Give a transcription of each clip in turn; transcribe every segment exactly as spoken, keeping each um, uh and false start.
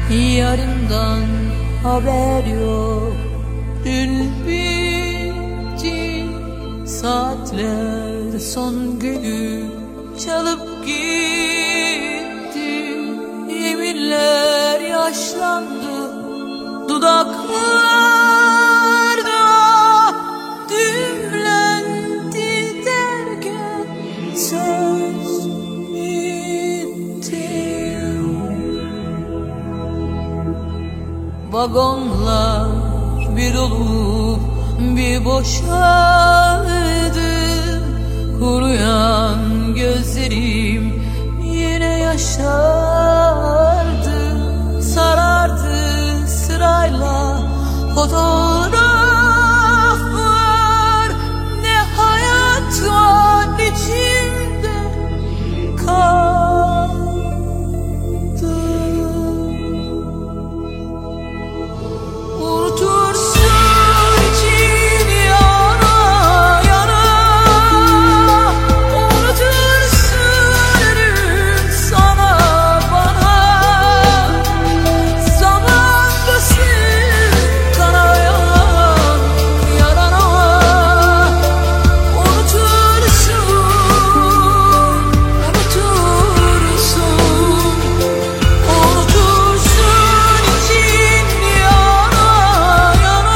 Yarından haber yok. Dün bitti, saatler son günü çalıp gitti. Yeminler yaşlandı dudaklarda, düğümlendi derken söz bitti. Vagonlar bir olup bir boşaldı. Kuruyan gözlerim yine yaşardı. Sarardı sırayla fotoğraflar. Ne hayat var içimde kaldı. Unutursun için yana yana, unutursun ölüm sana bana. Zaman basıp kanayan yarana, unutursun, unutursun, unutursun için yana yana,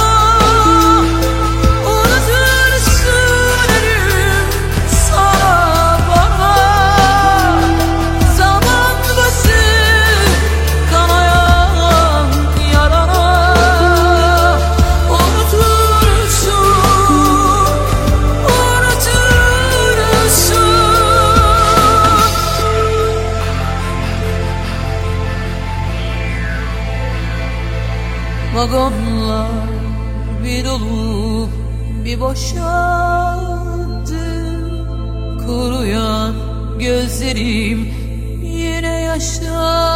unutursun ölüm sana bana. Zaman basıp kanayan yarana, unutursun, unutursun. Vagonlar bir dolup bir boşaldı. Kuruyan gözlerim yine yaşar.